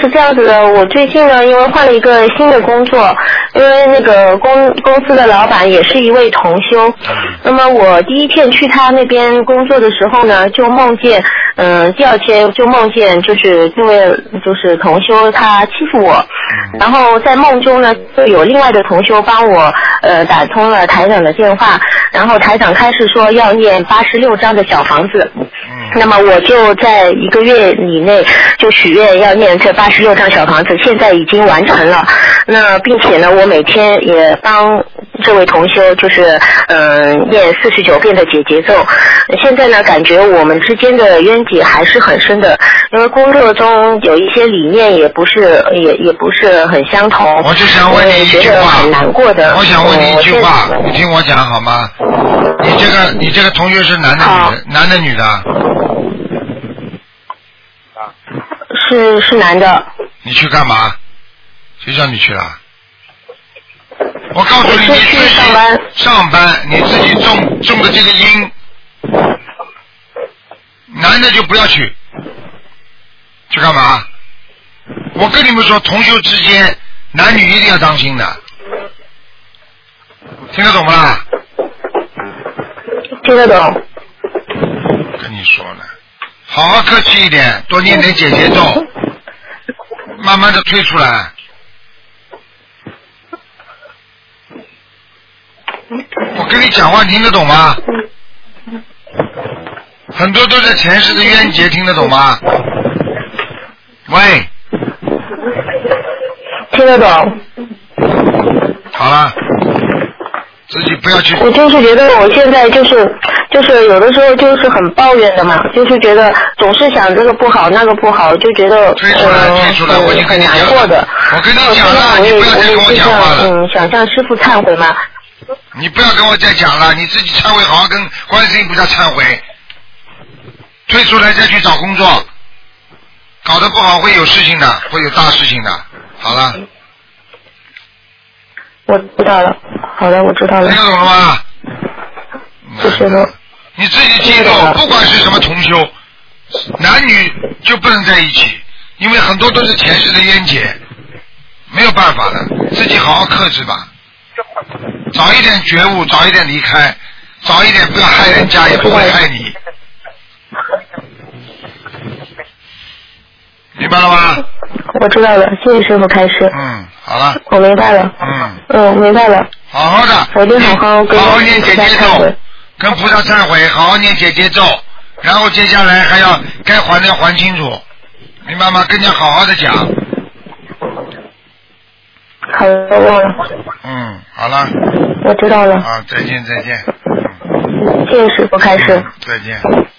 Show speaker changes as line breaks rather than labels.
是这样子的，我最近呢，因为换了一个新的工作，因为那个公司的老板也是一位同修，那么我第一天去他那边工作的时候呢，就梦见，第二天就梦见就是这位就是同修他欺负我，然后在梦中呢，就有另外的同修帮我打通了台长的电话，然后台长开始说要念86张的小房子。那么我就在1个月以内就许愿要念这86张小房子，现在已经完成了。那并且呢，我每天也帮这位同修就是念49遍的解结咒。现在呢，感觉我们之间的冤结还是很深的，因为工作中有一些理念也不是很相同。
我就想问你一句话，
很难过的。
我想问你一句话，你听我讲好吗？你这个同学是男的女的？男的女的？
是男的。
你去干嘛？谁叫你去了？我告诉你，你自己上班，你自己种的这个因，男的就不要去干嘛？我跟你们说，同修之间男女一定要当心的，听得懂吗？
听得懂。
跟你说了，好好客气一点，多念点解结咒，慢慢的退出来。我跟你讲话听得懂吗？很多都是前世的冤结，听得懂吗？喂，
听得懂。
好了，自己不要去。
我就是觉得我现在就是有的时候就是很抱怨的嘛，就是觉得总是想这个不好那个不好，就觉得
退出来，我已经跟你讲了，
很难过的。
我跟你讲了，你不要再跟我讲话了。
想向师父忏悔嘛。
你不要跟我再讲了，你自己忏悔，好好跟观世音菩萨忏悔。退出来再去找工作，搞得不好会有事情的，会有大事情的。好了。
我知道了，好的，我知道了。
听懂了吗？
不知道。
你自己记住，不管是什么同修，男女就不能在一起，因为很多都是前世的冤结，没有办法的，自己好好克制吧。早一点觉悟，早一点离开，早一点不要害人家，也不会害你。明白了吗？
我知道了，谢谢师傅开示。
好了。
我明白了。明白了。
好好的。
我一定好好
念解结咒，跟菩萨忏悔，好好念解结咒，然后接下来还要该还的要还清楚，明白吗？跟人家好好的讲。
好的，我忘了。
好了。
我知道了。
再见。
谢谢师傅开示。
再见。